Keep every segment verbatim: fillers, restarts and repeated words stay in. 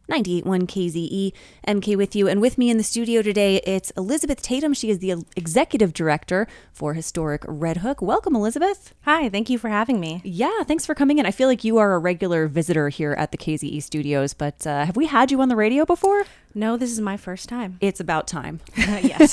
ninety-eight point one K Z E, M K with you. And with me in the studio today, it's Elizabeth Tatum. She is the Executive Director for Historic Red Hook. Welcome, Elizabeth. Hi, thank you for having me. Yeah, thanks for coming in. I feel like you are a regular visitor here at the K Z E studios, but uh, have we had you on the radio before? No, this is my first time. It's about time. Yes.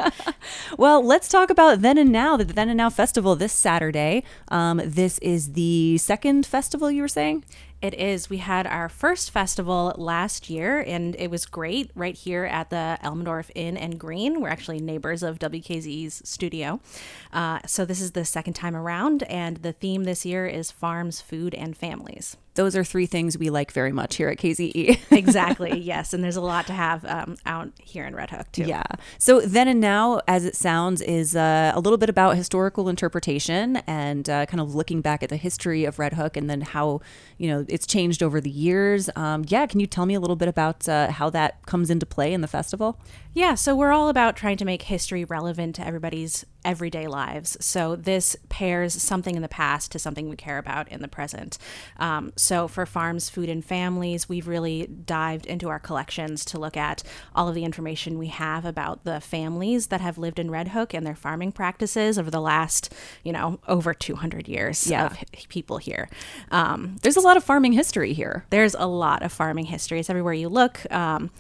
Well, let's talk about Then and Now, the Then and Now Festival this Saturday. Um, this is the second festival, you were saying? It is. We had our first festival last year, and it was great right here at the Elmendorf Inn and Green. We're actually neighbors of W K Z E's studio. Uh, so this is the second time around, and the theme this year is farms, food, and families. Those are three things we like very much here at K Z E. Exactly, yes. And there's a lot to have um, out here in Red Hook, too. Yeah. So Then and Now, as it sounds, is uh, a little bit about historical interpretation and uh, kind of looking back at the history of Red Hook and then how, you know, it's changed over the years. Um, yeah. Can you tell me a little bit about uh, how that comes into play in the festival? Yeah, so we're all about trying to make history relevant to everybody's everyday lives. So this pairs something in the past to something we care about in the present. Um, so for Farms, Food, and Families, we've really dived into our collections to look at all of the information we have about the families that have lived in Red Hook and their farming practices over the last, you know, over two hundred years yeah. of people here. Um, There's a lot of farming history here. There's a lot of farming history. It's everywhere you look. Um,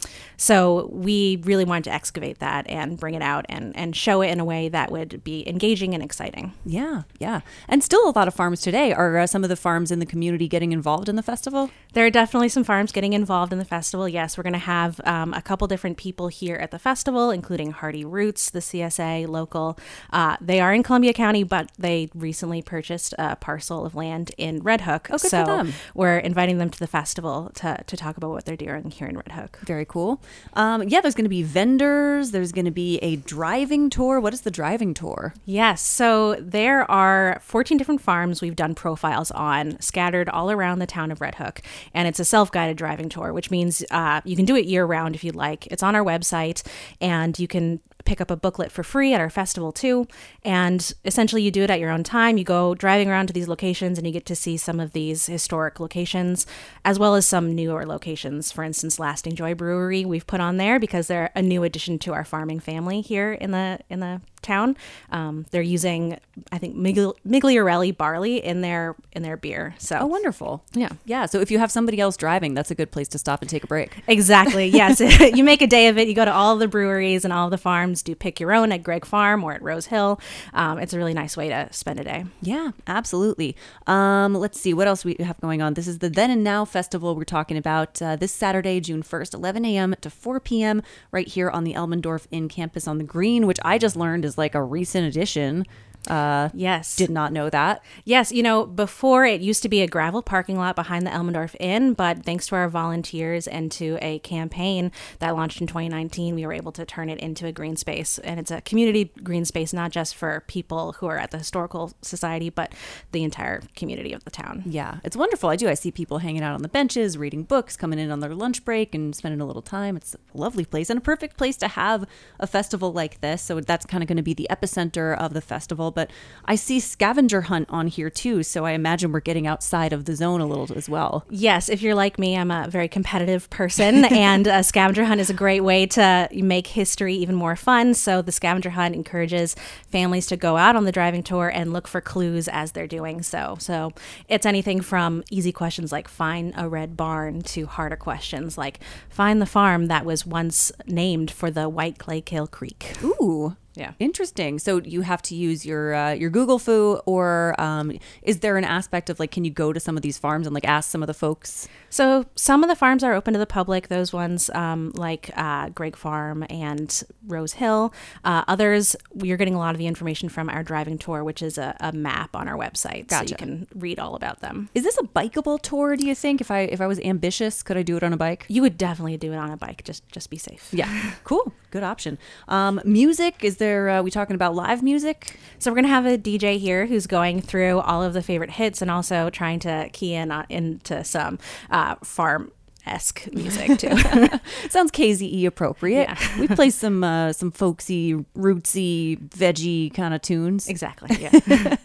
so we really wanted to excavate that and bring it out and, and show it in a way that would be engaging and exciting. Yeah, yeah. And still a lot of farms today. Are uh, some of the farms in the community getting involved in the festival? There are definitely some farms getting involved in the festival. Yes, we're going to have um, a couple different people here at the festival, including Hardy Roots, the C S A local. Uh, they are in Columbia County, but they recently purchased a parcel of land in Red Hook. Oh, good so for them. We're inviting them to the festival to, to talk about what they're doing here in Red Hook. Very cool. Um, yeah, there's going to be vendors. There's going to be a driving tour. What is the driving tour? Yes. So there are fourteen different farms we've done profiles on, scattered all around the town of Red Hook. And it's a self-guided driving tour, which means uh, you can do it year-round if you'd like. It's on our website, and you can pick up a booklet for free at our festival too. And essentially you do it at your own time. You go driving around to these locations and you get to see some of these historic locations, as well as some newer locations. For instance, Lasting Joy Brewery we've put on there because they're a new addition to our farming family here in the in the town. Um, they're using, I think, Migli- Migliorelli barley in their in their beer. So Oh, wonderful. yeah. Yeah. So if you have somebody else driving, that's a good place to stop and take a break. Exactly. Yes. You make a day of it. You go to all the breweries and all the farms. Do pick your own at Greg Farm or at Rose Hill. Um, it's a really nice way to spend a day. Yeah, absolutely. Um, let's see what else we have going on. This is the Then and Now Festival we're talking about uh, this Saturday, June first, eleven a.m. to four p.m. right here on the Elmendorf Inn campus on the Green, which I just learned is like a recent addition. Uh, yes. Did not know that. Yes. You know, before it used to be a gravel parking lot behind the Elmendorf Inn, but thanks to our volunteers and to a campaign that launched in twenty nineteen, we were able to turn it into a green space. And it's a community green space, not just for people who are at the Historical Society, but the entire community of the town. Yeah, it's wonderful. I do. I see people hanging out on the benches, reading books, coming in on their lunch break and spending a little time. It's a lovely place and a perfect place to have a festival like this. So that's kind of going to be the epicenter of the festival. But I see scavenger hunt on here too, so I imagine we're getting outside of the zone a little as well. Yes, if you're like me, I'm a very competitive person, and a scavenger hunt is a great way to make history even more fun. So the scavenger hunt encourages families to go out on the driving tour and look for clues as they're doing so. So it's anything from easy questions like find a red barn to harder questions like find the farm that was once named for the White Claykill Creek. Ooh. Yeah. Interesting. So you have to use your uh, your Google Foo, or um, is there an aspect of like, can you go to some of these farms and like ask some of the folks? So some of the farms are open to the public. Those ones um, like uh, Greg Farm and Rose Hill. Uh, others, we're getting a lot of the information from our driving tour, which is a, a map on our website. Gotcha. So you can read all about them. Is this a bikeable tour, do you think? If I if I was ambitious, could I do it on a bike? You would definitely do it on a bike. Just just be safe. Yeah. Cool. Good option. Um, music, is there, uh, we talking about live music? So we're going to have a D J here who's going through all of the favorite hits and also trying to key in on, into some uh, farm esque music too. Sounds K Z E appropriate. Yeah. We play some uh, some folksy, rootsy, veggie kind of tunes. Exactly. Yeah.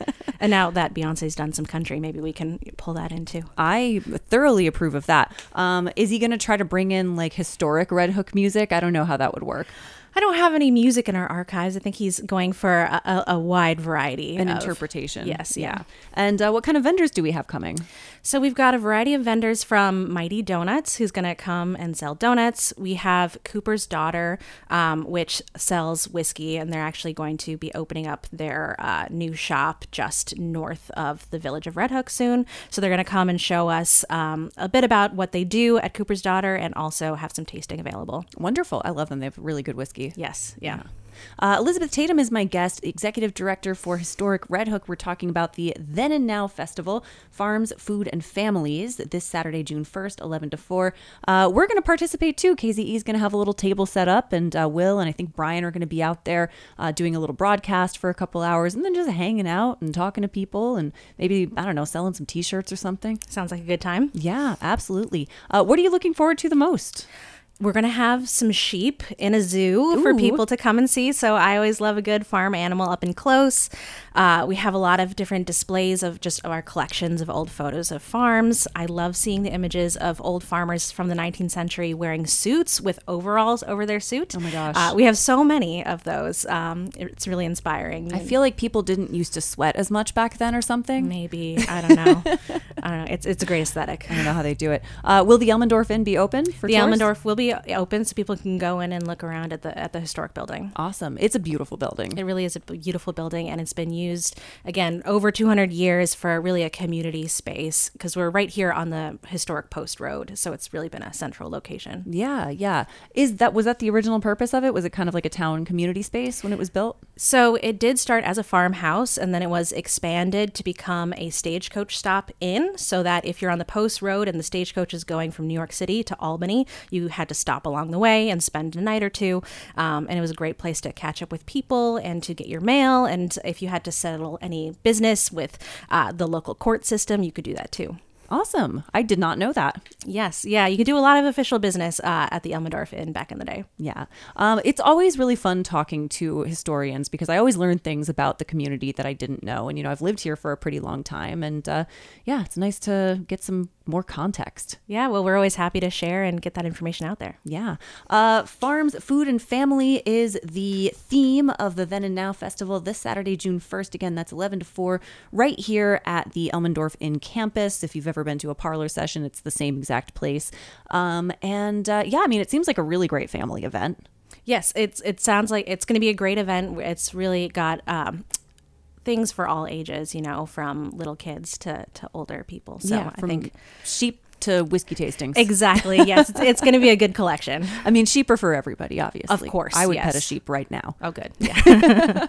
And now that Beyonce's done some country, maybe we can pull that in too. I thoroughly approve of that. Um, is he going to try to bring in like historic Red Hook music? I don't know how that would work. I don't have any music in our archives. I think he's going for a, a, a wide variety. An of, interpretation. Yes, yeah. yeah. And uh, what kind of vendors do we have coming? So we've got a variety of vendors from Mighty Donuts, who's going to come and sell donuts. We have Cooper's Daughter, um, which sells whiskey, and they're actually going to be opening up their uh, new shop just north of the village of Red Hook soon. So they're going to come and show us um, a bit about what they do at Cooper's Daughter and also have some tasting available. Wonderful. I love them. They have really good whiskey. Yes. Yeah. yeah. Uh, Elizabeth Tatum is my guest, executive director for Historic Red Hook. We're talking about the Then and Now Festival, Farms, Food, and Families, this Saturday, June first, eleven to four. Uh, we're going to participate too. K Z E is going to have a little table set up, and uh, Will and I think Brian are going to be out there uh, doing a little broadcast for a couple hours, and then just hanging out and talking to people, and maybe, I don't know, selling some t-shirts or something. Sounds like a good time. Yeah, absolutely. Uh, what are you looking forward to the most? We're going to have some sheep in a zoo Ooh. for people to come and see. So I always love a good farm animal up and close. Uh, we have a lot of different displays of just our collections of old photos of farms. I love seeing the images of old farmers from the nineteenth century wearing suits with overalls over their suit. Oh my gosh. Uh, we have so many of those. Um, it's really inspiring. I feel like people didn't used to sweat as much back then or something. Maybe. I don't know. I don't know. It's, it's a great aesthetic. I don't know how they do it. Uh, will the Elmendorf Inn be open for The tours? Elmendorf will be open so people can go in and look around at the at the historic building. Awesome. It's a beautiful building. It really is a beautiful building, and it's been used again over two hundred years for really a community space because we're right here on the historic post road, so it's really been a central location. Yeah, yeah. Is that was that the original purpose of it? Was it kind of like a town community space when it was built? So it did start as a farmhouse, and then it was expanded to become a stagecoach stop inn, so that if you're on the post road and the stagecoach is going from New York City to Albany, you had to stop along the way and spend a night or two. Um, and it was a great place to catch up with people and to get your mail. And if you had to settle any business with uh, the local court system, you could do that too. Awesome. I did not know that. Yes. Yeah. You could do a lot of official business uh, at the Elmendorf Inn back in the day. Yeah. Um, it's always really fun talking to historians because I always learn things about the community that I didn't know. And, you know, I've lived here for a pretty long time. And uh, yeah, it's nice to get some more context. Yeah. Well, we're always happy to share and get that information out there. Yeah. Uh, Farms, Food, and Family is the theme of the Then and Now Festival this Saturday, June first. Again, that's eleven to four right here at the Elmendorf Inn campus. If you've ever been to a parlor session, it's the same exact place. Um, and uh, yeah, I mean, it seems like a really great family event. Yes, it's it sounds like it's going to be a great event. It's really got um, things for all ages, you know, from little kids to, to older people. So yeah, from I think sheep to whiskey tastings. Exactly. Yes, it's, it's going to be a good collection. I mean, sheep are for everybody, obviously. Of course, I would yes. pet a sheep right now. Oh, good. Yeah.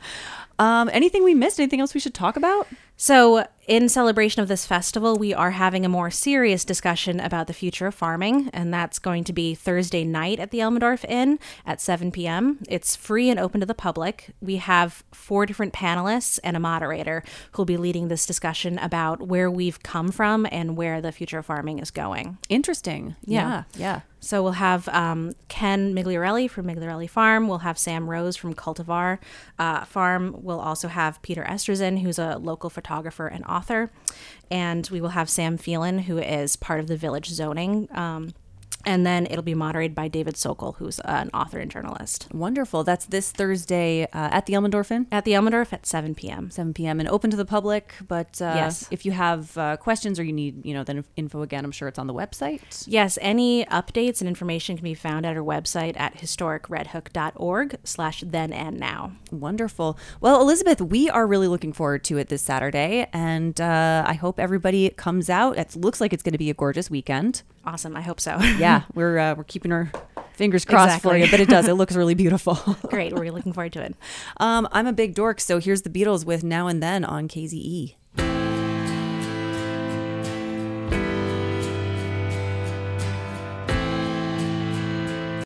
um, anything we missed? Anything else we should talk about? So in celebration of this festival, we are having a more serious discussion about the future of farming, and that's going to be Thursday night at the Elmendorf Inn at seven p.m. It's free and open to the public. We have four different panelists and a moderator who will be leading this discussion about where we've come from and where the future of farming is going. Interesting. Yeah, yeah. yeah. So we'll have um, Ken Migliorelli from Migliorelli Farm. We'll have Sam Rose from Cultivar uh, Farm. We'll also have Peter Esterson, who's a local photographer and author. And we will have Sam Phelan, who is part of the Village Zoning. Um, and then it'll be moderated by David Sokol, who's an author and journalist. Wonderful. That's this Thursday uh, at the Elmendorf Inn? At the Elmendorf at seven p.m. seven p.m. and open to the public. But uh, yes. if you have uh, questions or you need, you know, then info again, I'm sure it's on the website. Yes. Any updates and information can be found at our website at historic red hook dot org slash then and now. Wonderful. Well, Elizabeth, we are really looking forward to it this Saturday. And uh, I hope everybody comes out. It looks like it's going to be a gorgeous weekend. Awesome. I hope so. Yeah, we're uh, we're keeping our fingers crossed exactly. for you, but it does. It looks really beautiful. Great. We're looking forward to it. Um, I'm a big dork, so here's the Beatles with Now and Then on K Z E.